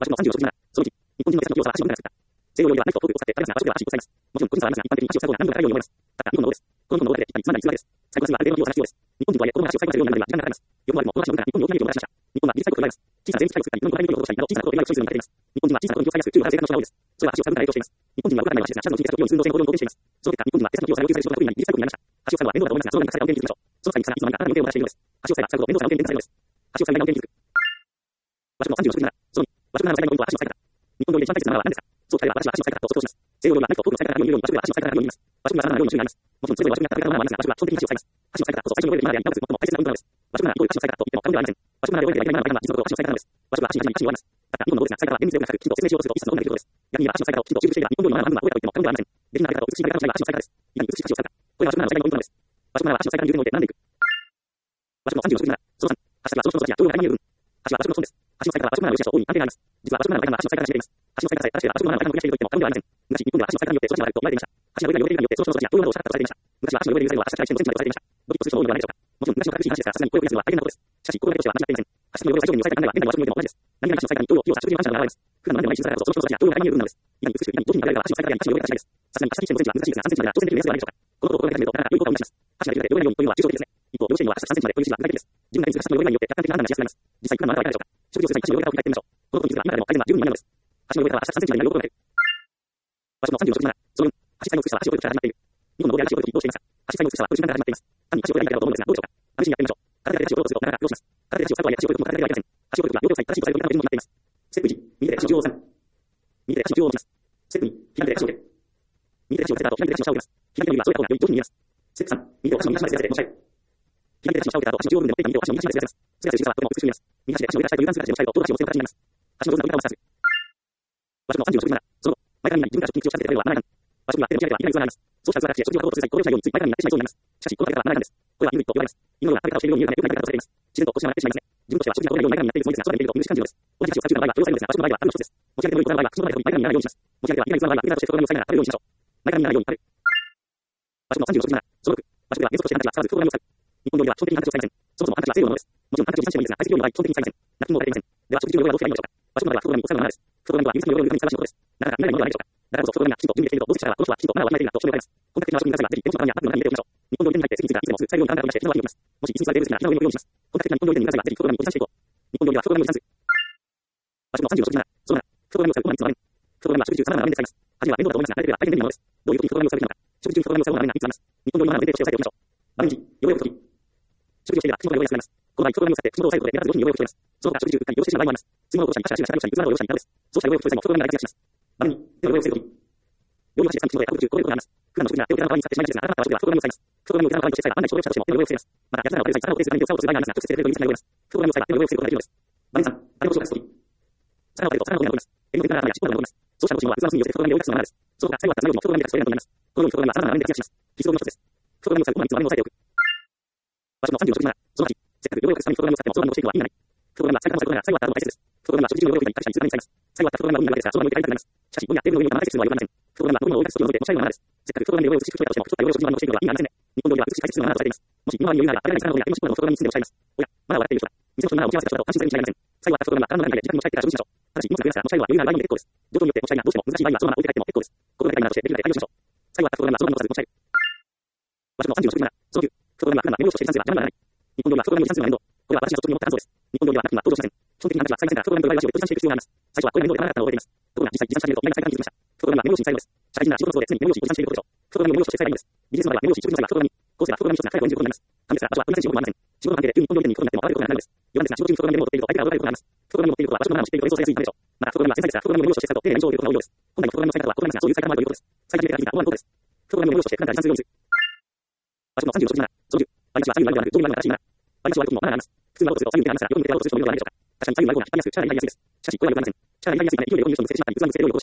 和食の30を食事なら、そのうち、日本人の手先の器用さは足を持たなかった。西洋料理は何かを遠くを使って、新たな和食では足をございます。もちろん個人差はありますが、一般的に足を使う方が何度もからように思います。ただ、日本の方です。この日本の方で、一般につまんだりつまんだりです。最後はある程度の器用さが必要です。日本人とはいえ、子供が足を使いこなせるようになるまでには時間がかかります。横回りもこの足を持ったら日本に大きな利益をもたらしました。日本は技術最後と言われます。小さな全部機械を作ったり、日本の5倍の量をしたりなど、小さなことでないを処理するようになっています。日本人は小さなことに気を使いやすく、中華性の人が多いです。それは足を使うことが影響しています。日本人は動かないような施設やシャツの筋肉や運動性の行動に貢献しています。その結果、日本人は手先の器用さが要求される仕事が得意になり、技術最後になりました。足を使うのは面倒だと思いますが、その面倒くささが運転に気づきましょう。その際にさらにいつの間にかあなたの手を渡しているのです。足を使えば使うほど面倒さが運転にされるのです。足を使いながら運転に気づく。和食の30を食事なら、その2、和食なら最大のポイントは足の使い方。日本料理で一番大切なのは何ですか？そう聞かれれば私は足の使い方と即答します。西洋料理は何かを遠くの使い方からより和食では足の使い方からよります。和食ならさらなるように種類があります。もちろんそれぞれ和食になっただけのものはありますが、和食は基本的に足を使います。足の使い方こそ最初の料理で今までやりなおかつ最も大切な運動なのです。和食ならどういう足の使い方と言っても過言ではありません。和食なら料理でやりたい前の実のところ足の使い方なのです。和食は足に始まり足に終わります。だから日本の方ですが、使い方は厳密でよくなく、きちんと説明しようとすると一冊の本ができることです。逆に言えば足の使い方をきちんと習得していれば日本料理の学ぶのはどうやと言っても過言ではありません。下品なやり方と美しいやり方の違いは足の使い方です。いかに美しい足を使うか。これは和食ならの最大のポイントなのです。和食なら足の使い方に重点を置いて学んでいく。和食の30を食事なら、その3、足先はその人の時や調理の間に見える分。足は和食の損です。足の使い方は和食なら良し悪しと大いに関係があります。実は和食ならの間が足の使い方に知れています。足の使い方さえ正しければ和食の間が増やしていると言っても過言ではありません。昔、日本では足の使い方によって育ちが悪いと言われていました。足の上が良いがによってその人の時や調理などをしたかったとされていました。昔は足の上で優先は足先の人のチェンジまでされていました。ドキッとする人も多いのではないでしょうか。もちろん昔の正しい話ですが、さすがに声を増やすのは大変なことです。しかし、心がけとしては間違っていません。足の汚れを最小限に抑えた考えは現代の和食においても同じです。何気なく足の使い方に調理を器用さ、食事に感謝が現れます。普段の何でもない小さなことその人の時や調理の間に見える分なのです。いかに美しくいかに上品なやり方が足の使い方や足の汚れが違いです。さすがに足先のチェンジは難しいですが、3センチまでは挑戦できる目安ではないでしょうか。このことを心がけ始めると、なかなか良い効果を生み出します。足ができるだけ汚れないようにというのは抽象的ですね。一方、幼稚園のは足先3センチまでという指示は具体的です。自分が自ら足の汚れによって客観的な判断しやすくなります。実際、普段のあなたはいかがでしょうか。食事をする際に足の汚れから振り返ってみましょう。このことに気づけば今でも改善は十分に間に合うのです。足の汚れからは足先3センチまでになることができる。和食の30を食事なら、その4、足先の美しさは足を取るから始まっている。日本の方で足を取るときどうしていますか？足先の美しさは取る時間から始まっています。単に足を取れないだけだと思うのですが、どうでしょうか。試しにやってみましょう。体で足を取ろうとするとなかなか苦労します。体で足を使うとはいえ足を取るとも体ではやりません。足を取るときは両手を使い正しいとされるような手順になっています。ステップ1、右手で足の中央を押さえ、右手で足の中央を持ちます。ステップ2、左手で足を受け、右手で足を受けた後、左手で足の下を上げます。左手の指はそうやった方がより上手に見えます。ステップ3、右手を足の右足までずらせて持ち上げる。左手で足の下を受けた後、足の中央部分で持っていた右手を足の右足までずらせます。それらという仕草はとても美しく見えます。右足で足の上で足という段数がして持ち上げると、トール足を背負う形になります。足の上手な腕をマッサージ。和食の30を食事なら、その後、前から自分から食に口を近づけて食べるのはならないかん。和食には手の切ればいきなり座られます。そうした器だけして食事を取ろうとする際、これをしないようについ前からにやってしまいそうになります。しかし、この食べ方はならないかんです。これはイヌイットと言われます。イヌは食べ方をしているように見えるため、良くない食べ方をされています。自然と腰が曲がってしまいますね。自分としては食事が取れないように前からにやっているつもりですが、そうできていると無意識感じるのです。同じ足を使う中の場合は許されるのですが、和食の場合はあるの一つです。持ち上げてもいいことの場合は、口の中で取り前からにならないようにします。持ち上げてはいきなり座の場合は、腕などして外側に押さえながら食べるようにしましょう。前からにならないように食べる。和食の30を食事なら、その6、和食では原則として何か使わず、袋紙を使う。日本料理は基本的に形を使いません。そもそもあなたは西洋のものです。もちろんあなた自身もいいですが、外籍料理の場合、基本的に使いません。ナプキンも使いません。では、食事中の汚れはどうすればいいのでしょうか。和食の場合は袋紙を使うのはマナーです。袋紙は指先の汚れを抜くためにふさわしいことです。なかなか見ないものではないでしょうか。だからこそ袋紙がきちんと準備できていると、どうせしたらこの人はきちんとマナーをわきまえているなと証明があります。本格的な和食に関しては、ぜひ手元の紙やアプリの中に入れておきましょう。日本料理店に入って次々がいつでもすぐ使えるように考えておきまして、手の割りを入れます。もし一日はテーブル好きな手の上に置くようにします。本格的な日本料理店に関しては、ぜひ袋紙を持ち出していこう。日本料理は袋紙を持ち出す。和食の30を食事なら、そうなら、袋紙を使うことはいつもある。袋紙は食事中様々な場面で使います。初めは面倒だと思いますが、慣れていれば大変便利なものです。どういう時に袋紙を使うべきなのか。食事中に袋紙を使う場面がいつあります。日本料理のマナーの前提として押さえておきましょう。場面1、汚れを拭くとき。食事をしていれば口元が汚れやすくなります。この場合、袋紙を使って口元を押さえることで目立つ動きに汚れを拭き取ります。その他、食事中、うっかり汚してしまう場合もあります。次の業者に、箸や箸が汚したり、器の業者に、器の業者に、などです。そうした汚れを拭き取り際も袋紙が大活躍します。場面2、手の汚れを防ぐとき。料理の箸で口元や口中、こぼれることがあります。普段の食事なら手を手の代わりに使ってしまいがちですが、あなたの和食では袋紙を使います。袋紙を手の代わりにして使えば、万が一汚れをしたとしても手の汚れを防げます。また、焼き魚を食べる際、皿を提出するために使おうとする場合がありますが、直接手で触れると水が汚れます。袋紙を使えば手の汚れを防ぐことができるのです。場面3、あれを紹介するとき。皿を食べると皿の上に残ります。エビの天ぷらや尻尾などが残ります。そうした残し物は器の隅に寄せて袋紙で覆い隠すのがマナーです。その他、最後は皿の上にも袋紙で隠すトレーナーとなります。このように袋紙は皿の並んで活躍します。必須道の一つです。袋紙を使うご飯につまみを押さえておく。和食の30を食事なら、その8、せっかく汚れを隠すために袋紙を使ってもそのまま残しているのは意味がない。袋紙は使い方も最後なら最後は洗うのが大切です。袋紙は食事中の汚れを拭いたり、確かに通過に使います。最後は袋紙がゴミになるわけですが、そのまま置いて帰りたくなります。しかし、ゴミやテーブルの上に置いたまま撤去するのはよくありません。袋紙はゴミを置いた時を除いて持ち帰るのがマナーです。せっかく袋紙で汚れを美しく拭き取れたとしても、太った汚れを食事の場に残しているのは意味がありませんね。日本料理は美しく解説するのがマナーとされています。もし身の回りに余裕があれば、誰がに使うのや手の袋紙に包んでおっしゃいます。おや、マナーを笑っている人だ。店の人にマナーを打ち合わせた人だと安心されるに違いありません。最後は袋紙は殻の中に入れ、自宅に持ち帰ってから食事しましょう。ただし、荷物が増えますから、持ち帰るは余裕がある場合にも結構です。状況によって持ち帰りがどうしても難しい場合はそのまま置いて帰っても結構です。心がけたいマナーとしてできるだけ対応しましょう。最後は袋紙はそのまま残さず持ち帰る。和食の30を食事なら、その9、袋紙は普段は目をしている算数が邪魔にならない。日本料理は袋紙の算数が面倒。これは私の率直に思った感想です。日本料理はナプキンは登場しません。基本的な話は使いませんが、袋紙という場合は足を越し算していく必要があります。最初はこれが面倒でなかったのを覚えています。ところが実際持参してみると意外な使い方に気づきました。袋紙は目用紙に使えるのです。社会人なら仕事の都合で常に目用紙を持参していることでしょう。袋紙を目用紙として使えばいいのです。ビジネスの場合は目用紙、食事の際は袋紙、こうすれば袋紙一つが早く40分になります。なんですが、場所は運転仕事もありません。仕事関係で急に日本料理店に行くことになっても慌てることがないのです。余談ですが、仕事中に袋紙でメモを取っていると相手から驚かれることがあります。袋紙を持っていることは和食のマナーを知っていると連想しやすいためでしょう。また、袋紙は繊細ですが、袋紙を目用紙として使うと丁寧に以上を言うことが多いようです。本来の袋紙の使い方は異なりますが、そういう使い方もあるということです。最近で感じた思わぬことです。袋紙を目用紙として普段から持参するようにする。和食の30を食事なら、その10、割り箸は左右に割るではなく、上に割るのが正しいなら。割り箸を割るときもマナーがあります。普通の割るとすると左右に手が離すが、横に向けて割ろうとする人もいるのではないでしょうか。確かに左右に割る方が引っ張りやすく、力が入りやすいです。しかし、これはよくありません。力が入りやすいため、勢いで横に人に乗せてしまったり、器に乗せて料理をこぼしたりすることがあるからです。正式なマナーはどうにもなります。正式なマナーは上に割ります。少し力を入れにくいですが、何度も言うですが、横による人や器に乗せることがあります。この際は器を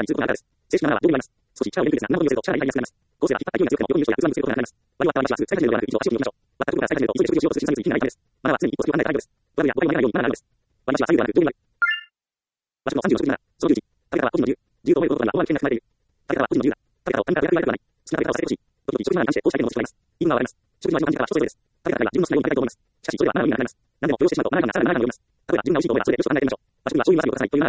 よく見ると、割り割った私は使い方ではなく、一度足を見てみましょう。割ったところから使い方で急いで食事をしようとする人にいきなりないです。マナーは常に一歩先を離れたいです。割るや割り割らないようにマナーがあるのです。割り箸は左右ではなく、上に割る。私も30を食事なら、その11、食べ方は個人の自由。自由と思えることには大いに危険が含まれている。食べ方は個人の自由だ。食べ方を他人からやりたくない。好きな食べ方をされてほしい。時々食事マナーに関してこうした意見も持ち込まれます。意見が分かります。食事の味の感じ方は人それぞれです。食べ方には自分の好きなように食べたいと思います。しかし、それはマナーの意味がなくなります。何でもこれをしてしまうとマナーがさらにマナーがよります。食べは自分が美味しいと思えばそれでよしと考えてみましょう。私にはそういうマナーをくださいというマナーがあります。そ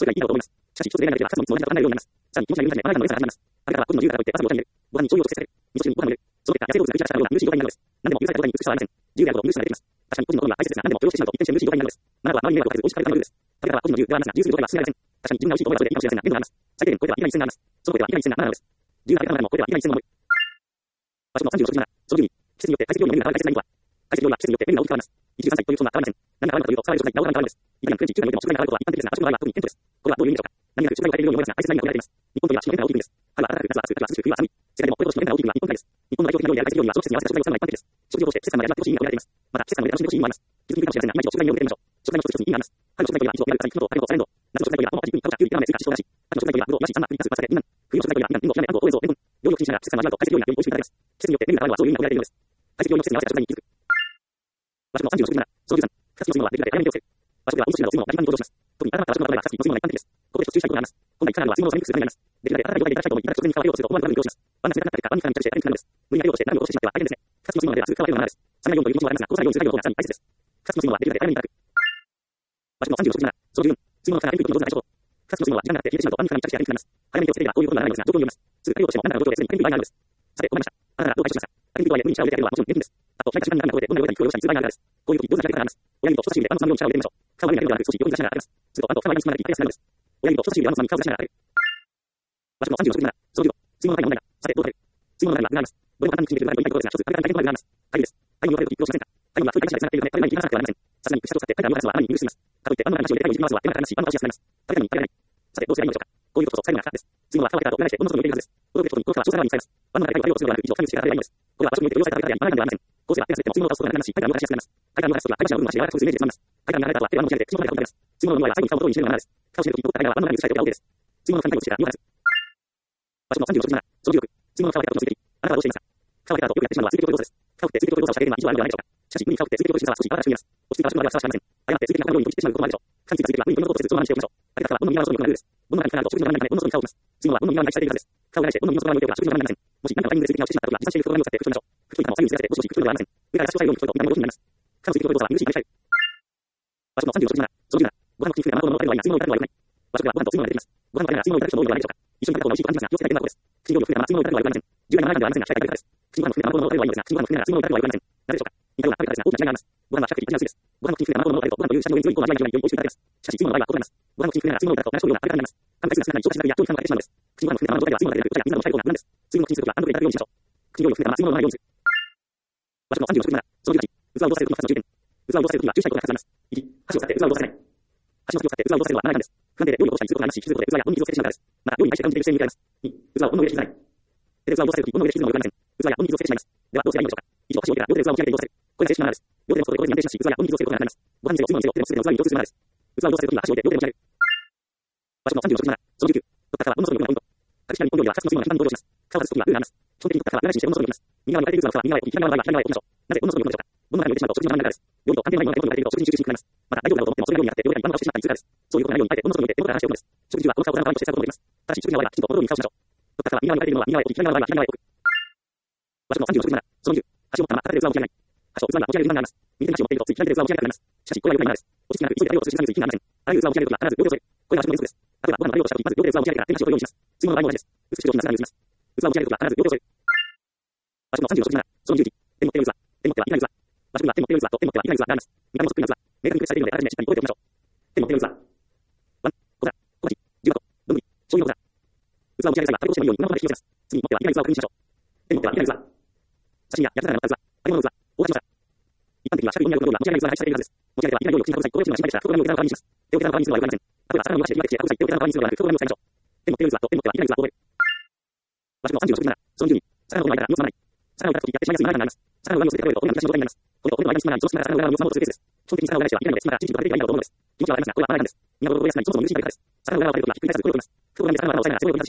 それがいいだろうと思います。しかし、一つ例がなければ、二つの道の道がわからないようになります。さらに、気持ちが緩んだら、あなたの上から話します。あれからは、個人の自由だからといって、朝の用が入る。ご飯に醤油を少しさせる。味噌汁にご飯を入れる。その結果、野生動物が打ち出したような無意識状態になるのです。何でも許されたことに美しさはありません。自由であることを許しされています。確かに、個人のことが大切ですが、何でも許容してしまうと一転して無意識状態になるのです。あなたは周りに迷惑をかけず、美味しく食べたいのです。食べ方は個人の自由ではありますが、自由する状態は進められません。確かに、自分が美味しいと思えばそれでいいかもしれませんが、限度があります。最低限、これでは意外に線があります。その声は意外に線があなたのです。自由な食べ方もこれでは意外に線の思い。場所の36時7、その10に、季節によって解析料理のメニューが変わる大切な理由は、解析料理は季節によってメニューが大きく変わります。一汁三菜ということは変わりません。何が変わるかというと、触れる食材、直感が変わるのです。イタリアン、フレンチ、中華においても食材が変わることは一般的ですが、私の場合は特に顕著です。これはどういう意味でしょうか。何が食材を変えているように思いますが、大切な意味が込められています。日本といえば地の面が大きい国です。春は暖かく、夏は暑く、秋は涼しく、冬は寒い。世界でもこれほど地の面が大きい国は日本だけです。日本の代表的な料理である解析料理は、その季節に合わせた食材を使うのが一般的です。食事を通して季節感まで味わってほしい意味が込められています。また、季節感まで楽しんでほしい意味もあります。気づきにくいかもしれませんが、今一度食材の例を見てみましょう。食材の一つ一つに意味があります。春の食材といえば、イチゴ、ヤル、サニ、キノコ、タケノコ、サレンド。夏の食材といえば、トマト、肉、かぼちゃ、きゅうり、ラーメン、スイカ、シシトウ、だし。秋の食材といえば、ぶどう、イワシ、サンマ、栗、ナス、パスタ、ピーマン。冬の食材といえば、みかん、リンゴ、ヒラメ、あんこ、オレンジ、レモン。料理を口にしながら季節感まで味わうと解析料理がより美味しくいただけます。季節によってメニューが変わるのはそういう意味が込められているのです。解析料理の季節に合わせた食材に気づく。場所の30の食事7、その13、2つのものはできるだけ早めに手をつける。場所ではお味噌汁など酢物が何番に登場します。特に改まった場所の場合は、さっきの酢物が一般的です。ここで一つ注意したいことがあります。今回、カラーは酢物をサミックスするためになります。できるだけ新たな業界でいただきたいと思い、いただく直前に皮を用意すると思わぬ悪いを利用します。ワンが冷たくなってから、ワンに絡みして大変になるのです。無理やり量として何を落としてしまっては大変ですね。2つの酢物ではすぐ皮を用意するのが7です。冷めないようにという気持ちもありますが、こうさないようにする作業の方がさらに大切です。2つの酢物はできるだけ早めにいただく。場所の36時7、その14、酢物の蓋が開いていくことの上手な対処法。2つの酢物は時間が経って冷えてしまうとワンに絡み着地してやりにくくなります。早めに手をつければこういうことにならないのですが、状況によります。すぐ対応しても何らかの状況ですぐにテレビに場合があるのです。さて、わかりました。あなたはどう対処しますか。テレビとはいえ無理に力を入れてあげるのはもちろん厳禁です。あと、開いた時間に何らかの声でどんな料理が肉を用意したりする場合があるのです。こういう時、どうされてからます。親指と人差し指であのつまみを力を入れてみましょう。顔は上に上げるのではなく少し横に出しながら当てます。すると、あと顔は間に包まれていっぱい痩せるのです。親指と人差し指であのつまみ顔を出しながら当てる。場所の36時7、その15、水物の中に問題が。さて、どう食べる。水物の中には具があります。どれも簡単に決めてる具がいいということですが、一つ、食べ方に大変困る具があります。タイです。タイに分かれるときどうしませんか。タイには太いだしがつながっているため、タイに切らなくてはなりません。さすがに串を使ってタイからの話はあまりに許しています。かといって、あの中に箸を入れてタイをいじり回すは手間がかかりますし、あの話しやすくなります。食べたのに食べられない。さて、どうすればいいのでしょうか。こういうことこそ最後の中です。水物は蓋を開けた後、裏返してどんどん外に入れているはずです。驚くべきことに、この蓋は調査側に使います。ワンの中でタイを用するのではなく、一度左右してから食べればいいのです。これは場所によって利用された食べ方や今ないのではありません。こうすれば手が滑っても水物を倒すことがなくなるし、タイからの話しやすくなります。タイからの話すときは、タイの足で柔らかくするイメージでつまみます。タイから流れた後は手でワンの持ち上げて、口の中で食べます。水物の場合は最後に蓋を元にしているのが7です。蓋を閉めるとき、タイがワンの中に移したいときは OK です。水物の蓋に落ちてから2を外す。場所の36時7、その16、水物の蓋を開けた後の追跡。あなたはどうしていますか。蓋を開けた後よくやってしまうのは追跡ということです。蓋を振って追跡ということをしてあげるのは以上あるのではないでしょうか。しかし、無理に蓋を振って追跡ということをしているのは少し慌ただしく見えます。落ち着いた場所まではふさわしくありません。誤って追跡が他のように落ちてしまうこともあるでしょう。蓋についた追跡は無理に取り除こうとせず、そのままにしておきましょう。開けた蓋はボンの右側の外に置くのがルールです。ボンの中に蓋があると食事の中にボンの外に蓋を置きます。水物はボンの右側に配置されているはずです。蓋を返してボンの右の外側に置いておけば食事の中にありません。もし何かのタイミングで追跡が落ちてしまったときは、持参している袋紙を使って拭き取りましょう。拭き取り板を左右にずらせて、ゴシゴシ拭き取るのではありません。上から足を押さえるように拭くと南のゴシになります。蓋を追跡という動作は見苦しいになりたい。場所の36時7、その17、ご飯の口に含んで卵のまま食べるのはいいが、水物をいただくのは良くない。場所ではご飯と水物が出てきます。ご飯の場合は水物をいただく人も多いのではないでしょうか。一緒にいただく方が美味しいと感じますが、気をつけないといけないことです。口に料理を含めたまま水物をいただくのは良くありません。重大なマナーではありませんが、控えたいからです。口にご飯の含んで卵のまま食べるのはいいのですが、口にご飯の含めたら水物をいただくのは良くありません。なぜでしょうか。似たような食べ方ですが、大きな違いがあります。ご飯は比較的味が薄いです。ご飯の口に含んで卵のまま食べると、ご飯という下に上に強い向こうの味わいにより美味しくいただけます。しかし、水物の場合は異なります。ご飯の口に含めながら水物をいただくと、同じような食べ方になります。噛む回数が少なくなり、長期しなくやっとに噛むが出てしまうのです。口にご飯の含んで卵の状態では水物だけでなく、お茶や水などの配合が無難です。水分の口にするときは何度でいただくようにしましょう。口に料理を含めたまま水物の前に用意する。場所の36時7、その18、器を動かせるときの2つの注意点。器を動かせるときは注意したいことが2つあります。1、箸を使って器を動かせない。箸の先を使って器を動かせるのは7段です。不安定で料理を落としたりすることがありますし、気づくことで器や温に水をつけてしまうからです。また、料理に対して感じている姿勢に向かいます。2、器を温の上で引きずらない。手で器を動かせるとき、温の上で引きずるのは良くありません。器や温に水をつけてしまいます。では、どうすればいいのでしょうか。以上、箸を置いてから両手で器を持ち上げて移動させる。これが正式な7です。両手で持つことでこれに安定しますし、器や温に水をつけることがなくなります。ご飯にせよ、水物にせよ、手でもすでに器に移動する7です。器を動かせるときは箸を置いて両手で持ち上げる。場所の36時7、その19、取ったから温の外に置くのがポイント。隠した日本料理は2つの水分が一番に登場します。皮を外すときはルーがあります。基本的に取ったから裏返しにして温の外に置きます。右側に置かれている器の皮は右側へ置き、左側に置き、左側へ置きましょう。なぜ温の外に置くのでしょうか。温の中に入れてしまうと食事の中になるからです。料理と関係ないものが手元に入れていると食事に集中しにくくなります。また、大丈夫だろうと思ってもそれが料理になって料理が一番の顔をしてしまったりするからです。そういうことがないようにあえて温の外に置いて手元から離しておくのです。食事中はこの顔を裏側にして使うこともできます。ただし、食事の場合はきちんとこのように顔をしましょう。取ったから右側に置かれているのは右側へ置き、左側には左側へ置く。場所の36時7、その20、箸を持ったまま片手で器を持ち上げない。箸を器には持ち上げる時間があります。右手に箸を持っているとつい左手で器を持ち上げたくなります。しかし、これは良くないマナーです。落ち着きなく急いで対応をする時間について気になりません。あらゆる器を持ち上げるときは必ず両手を添える。これは箸の原則です。例えば、ご飯の対応をしたとき、まず両手で器を持ち上げてから手に箸を用意します。水物の場合も同じです。美しく上手になすがに移ります。器を持ち上げるときは必ず両手を添える。場所の36時7、その20時、手に持っている器、手に持ってはいない器。場所には手に持っている器と手に持ってはいない器があります。見た目もそっくりな器、明確に区別されているので、あらかじめしっかり覚えておきましょう。手に持っている器、ワン、小皿、小鉢、重箱、どんぶり、醤油の小皿。器を持ち上げる際は食べこぼしてもいいように今のまま引き寄せます。次に持ってはいない器を確認しましょう。手に持ってはいない器。写真や焼き魚が乗った器、揚げ物の器、大鉢の皿。一般的には四角い400の料理は持ち上げる器が配置されているはずです。持ち上げてはいない料理を口に運ぶ際、ここでチームが心配でしたら、袋紙を手の側にします。手を手の側にするのは良くありません。例えば、魚を伸ばして指だけして運ぶ際、手を手の側にするのではなく、袋紙を使いましょう。手に持っている器と手に持ってはいない器を覚える。場所の36時7、その20に、魚の方の前から身をつまない。魚をいただくときやってしまいやすいマナーがあります。魚の裏に乗せて食べると、これが昔の状態になります。これと、これの間に隙間があり、その隙間から魚の裏側を持つベースです。基本的に魚を裏返してはいけないので、隙間がきちんと食べれていないのだと思うのです。気持ちはわかりますが、これはマナーなんです。身がボロボロやすない、そもそも許しにくいからです。魚の裏側を食べるときはひっくり返さず、これを取ります。袋紙で魚の裏を押さえながら背骨を立ちます。これは器の向こう側に置いてから魚の裏側に置かないようにする。場所の36時7、その21、手に持っている器、手に持ってはいない器を覚える。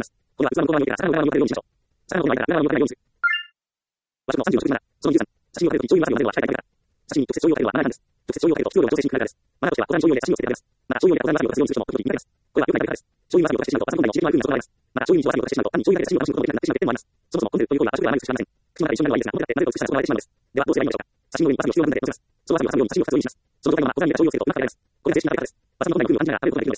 写真を撮るとき、醤油を混ぜるまでは控えているから。写真に直接醤油をかけるのはマナーなんです。直接醤油をかけると、量を調整しにくくなるからです。マナーとしては、小皿に醤油を入れて写真をつけて食べます。また、醤油を入れた小皿にわさびをかけるようにする人も、時々見かけます。これは良くない食べ方です。醤油にわさびをかけるからです。また、醤油にわさびをかけてしまうと、単に醤油だけで写真を楽しむことができなくなります。そもそも混んでいるという行為は和食ではないとしかありません。口の中で一緒になるのはいいですが、混んであってなぜか美しさが損なわれてしまうのです。では、どうすればいいのでしょうか。写真の上にわさびを必要なので混ぜます。そのわさびを挟むように写真を2つ用意します。その状態のまま小皿に入れた醤油をつけるとうまく食べられます。これで正式な食べ方です。わさびの本体に含む感じながら食べることができるのです。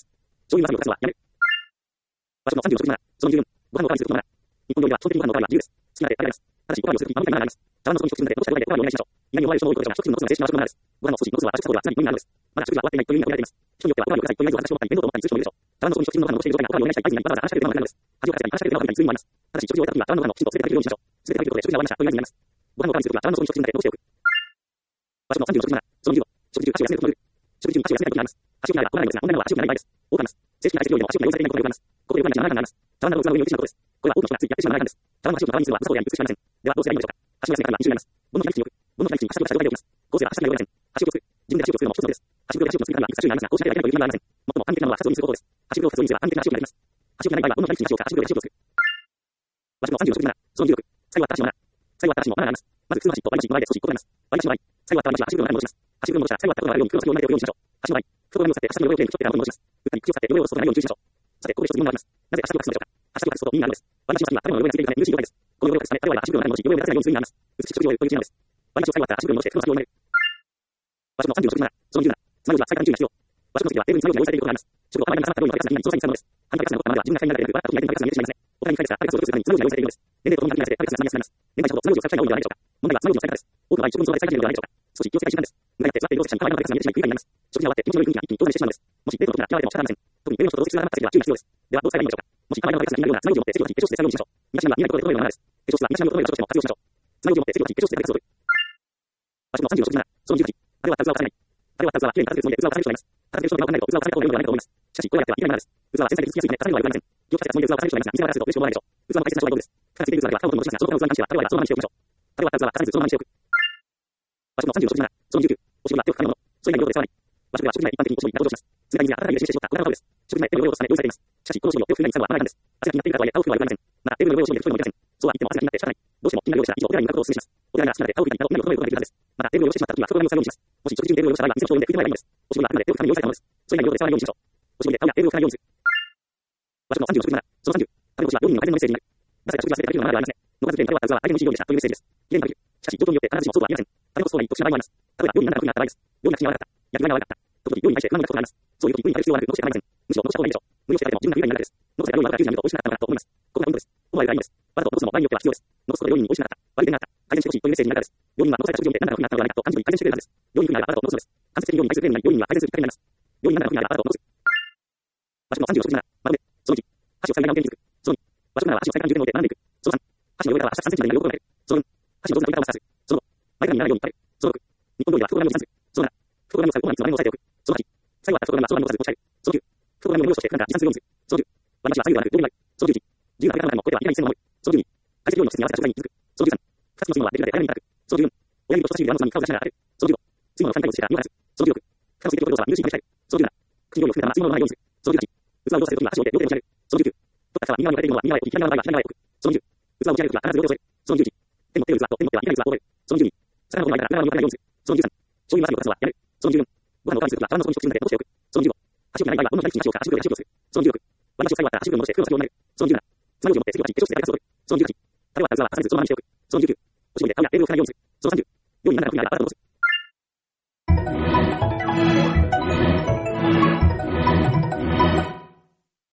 醤油の味を出すのはやめる。場所の30を食事なら、その24、ご飯の代わりすることなら、日本料理は基本的にご飯の代わりは自由です。好きなので食べられます。ただし、ご飯をするとき、守りがなります。茶碗の食事に食事ので、どうしたらどうやってご飯をお願いしましょう。意外に思われる人も多いことでしょうが、一つの残すのは正式な場所のならです。ご飯の少し残すのは私たちは常に飲みなのです。まだ食事は終わっていないという意味が込められています。人によってはご飯をくださいと言われると私を思ったり、面倒と思ったりする人もいるでしょう。茶碗の底に食事のご飯の教える状態がご飯をお願いしたい相手にわざわざ話しかけてくれるのです。恥をかかせたり話しかけてくれるのがいつにもあります。ただし、食事を終えたときは茶碗のご飯をきちんと全て食べるようにしましょう。全て食べることで食事が終わりましたという合図になります。ご飯をおかわりするときは茶碗の底に食事に残しておく。場所の30の食事なら、その15、食事中箸を休めることもある。食事中に箸を休めたときがあります。箸を休めないは来ないのですが、問題なのは箸を休めない場合です。多くあります。正式な愛席料理でも箸を用意されていないことがよくあります。ここでよくあるのは7段があります。茶碗の器の上に移したことです。これは多くの人がついやってしまう7段です。茶碗の箸を回りにするのはわざとであり移してしまいません。ではどうすればいいのでしょうか。箸を休めたら20になります。ボンの左口に置く。ボンの左口に箸を出しておきます。こうすれば箸先が汚れません。箸を気をつく。自分で箸をつくのも一つのです。箸袋で箸をつくのがいくつか種類ありますが、こうしなければいけないという理由はありません。最も完璧なのは箸を意味することです。箸袋を2つにすれば完璧な箸をができます。箸をがない場合はボンの左口に箸を置か、箸袋で箸をつく。場所の30の食事なら、その16、最後は私の7。最後は私の7があります。まず、普通の箸と割り箸、割りで少し異なります。割り箸の場合、最後は私の箸は箸袋の中に戻します。箸袋を戻したら、最後は私のように袋を巻いておくようにしましょう。箸の場合、袋を使って箸の汚れをきれいに取ってから元に戻します。打ったり口を使って汚れを落とすことがないように注意しましょう。さて、ここで一つ疑問があります。なぜ箸袋を隠すのでしょうか。箸袋を隠すと意味があるのです。割り箸の先には食べ物の汚れがついているため、入手しにくいです。この汚れを隠すため、我々は箸袋の中に戻し、汚れを目立たないようにする意味があります。美しい食事をという意味なのです。割り箸を使い終わったら箸袋に戻して袋の先を埋める。場所の30の食事なら、その17、つまりは最短注意が必要。場所の席はテーブルにつまようじが用意されていることがあります。食後、あまりが挟まった料理の食べ方に調査に使うのです。半分が挟まったままでは自分が買いになるのではなく、割った時に相手にが挟み入れてしまいますね。お互いに深いですが、食べ数を作るためにつまようじが用意されているのです。年齢とともに感じて食べ方が進みやすくなります。年配者ほどつまようじを使う機会が多いのではないでしょうか。問題はつまようじの使い方です。多くの場合、食後のその場で最短でのではないでしょうか。少し気をつけたい時間です。無駄にやって座っている動作者に可愛いなので挟み入れてしまい不愉快になります。食事が終わって気持ちの良い雰囲気が一気に遠ざしてしまうのです。もしデートの時なら嫌われても仕方ありません。特にデートの人と同時通話が待つ時は注意が必要です。ではどうすればいいのでしょうか。もし可愛いなので気になるようなつまようじを持って席を立ち化粧室で作業にしましょう。身だしなみは見ないところで整えるのがマナーです。化粧室は身だしなみを整える場所としても活用しましょう。つまようじを持って席を立ち化粧室で活躍する。場所の30の食事なら、その19時、あれは器を重ねない。あれは器はきれいに片付けるつもりで器を重ねる人がいます。片付ける人が分からないと器を重ねた方が良いのではないかと思います。しかし、こうやっては意味がないです。器は繊細でつきやすいので重ねるのは良くありません。気をつけたつもりで器を重ねる人がいますが、水が流すと嬉しく思わないでしょう。器の大切な人はどうです。片付ける器では顔を戻しますが、その他の器に関しては、あれはそのままにしておきましょう。あれは器は重ねずそのままにしておく。場所の30の食事なら、その19、お食事は手をかかるもの、それ以外の用途で使わない。場所では食事内一般的にお食事が登場します。冷たい水や温かい水で示したこれはです。食事内テーブルの上を重ね用意されています。しかし、このお食事を手を振る内に使うのはマナー違反です。汗が気になっている方は買う風呂はよくありません。また、テーブルの上を閉めて太いのもできません。そうは言っても汗が気になって仕方ない。どうしても気になるようでしたら、以上、お手洗いに向かうことをお勧めします。お手洗いが好きなので、買う風呂に何を整えることができるはずです。また、テーブルを用意してしまった時は、袋紙を使うようにします。もし食事中にテーブルを用意した場合は、水の消毒で拭いてもらえばいいのです。お食事はあくまでテーブルの上に用意されたものです。それ以外の用途で使わないようにしましょう。お食事で顔やテーブルを拭かないようにする。場所の30の食事なら、その30、食べ残しは料理人の改善のメッセージになる。なぜか食事忘れて食べるのはマナーではありません。残さずに食べた器は相手の意思料理でしたというメッセージです。きれいに食べる。しかし、状況によって必ずしもそうとは言いません。食べ残す方がいい特殊な場合もあります。例えば、料理に何ら得意なった場合です。料理が口に合わなかった。焼きが合わなかった。時々料理に対して不満を抱くことがあります。そういう時、無理に食べる必要はなく、残して構いません。むしろ残した方がいいでしょう。無理をして食べても自分が不愉快になるからです。残せた料理はまだ90になると美味しくなかったのかなと思います。ここがポイントです。ここまでがいいのです。わざと残すのも場合によっては必要です。残すことで料理に美味しくなかった。悪い点があった。改善してほしいというメッセージになるからです。料理人は残された食事を見て何らか不愉快になったのではないかと感じ取り改善してくれるはずです。料理に不愉快ならわざと残すのです。間接的に料理に対する料理には改善するきっかけになります。料理に何らか不愉快ならわざと残す。場所の30の食事なら、まるで、その1、箸を使いながら運転につく。その2、場所なら箸を使いながら運転に乗って並んでいく。その3、箸の汚れからは箸3センチまでの汚れをかける。その2、箸の上手なポイントをマッサージする。その5、前髪にならないように食べる。その6、日本料理は袋紙を持参する。その7、袋紙を使うご飯につまみを押さえておく。その8、最後は袋紙はそのままに持たず持ち帰る。その9、袋紙を無料として普段から持参するようにする。その10、割り箸は左右ではなく料理になる。その11、自由な食べ方の中でもこれは左に一線を守る。その12、解説料理の説明に合わせた食材に気づく。その13、2つの質問はできるだけ早めにいただく。その14、親指と人差し指でランドさんに顔を出しながら食べる。その15、次の2人に対応してから身を離す。その16、深くついている要素は入手に返したい。その17、口に料理を含めたまま次のままないようにする。その18、器を用されるときは箸を置いて両手で持ち上げる。その19、取った皿は右側に置かれているものは右側へ置き、左側の場合は左側へ置く。その20、器を持ち上げるときは必ず両手を添える。その21、手に持っている器と手に持ってはいない器を覚える。その22、皿のことがないから裏側に置かないようにする。その23、醤油の箸を出すのはやめる。その24、ご飯のおかわりするときは皿の底に食事だけ残しておく。その25、箸をない場合はボンの左利きに箸を置か箸袋で箸をする。その16、割り箸を使い終わったら箸袋に戻して袋の先を埋める。その17、つまようじを持って次は化粧室で活躍する。その18、食べ終わった器は重ねずそのままにしておく。その19、